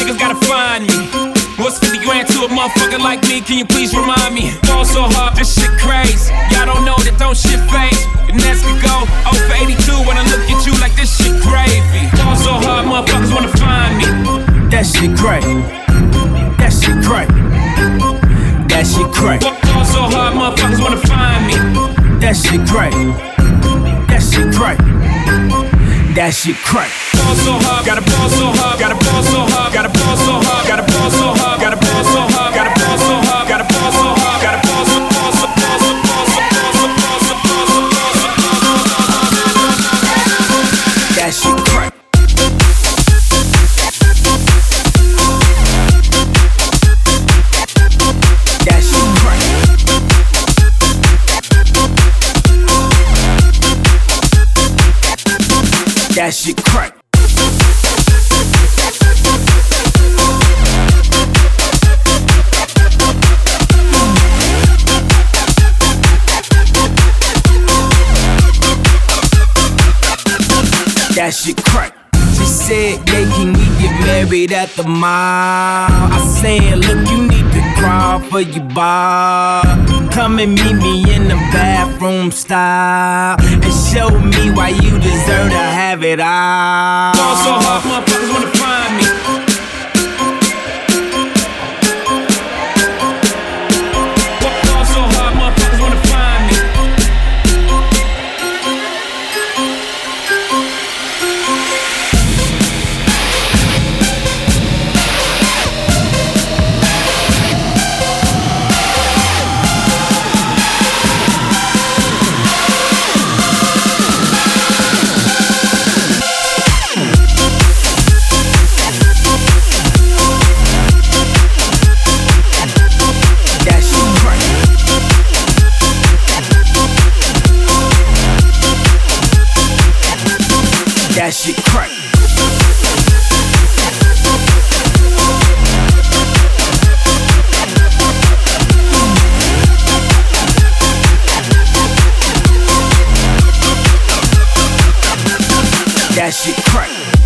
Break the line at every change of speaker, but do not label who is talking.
niggas gotta find me. What's 50 grand to a motherfucker like me? Can you please remind me? Fall so hard, this shit crazy. Y'all don't know that don't shit phase. And that's could go 0 for 82 when I look at you like this shit gravy. Fall so hard, motherfuckers wanna find me. That shit crazy. That shit crazy. That shit crazy. Fall so hard, motherfuckers wanna find me. That shit crazy. That shit crazy. That shit crack. Ball so hard, gotta ball so hard, gotta ball so hard, gotta ball so hard, gotta ball so hard, gotta ball so hard, gotta ball so hard, gotta ball so hard, gotta ball so ball so ball so ball so ball so ball so ball so ball so. That shit crack. That shit crack. That shit crack. That shit crack. She said, yeah, can we get married at the mall? I said, look, you need to crawl for your bar. Come and meet me in the bathroom style and show me why you deserve to have it all. Fall so hard, motherfuckers wanna find me. Fall so hard, motherfuckers wanna find me. That shit crack. That shit crack.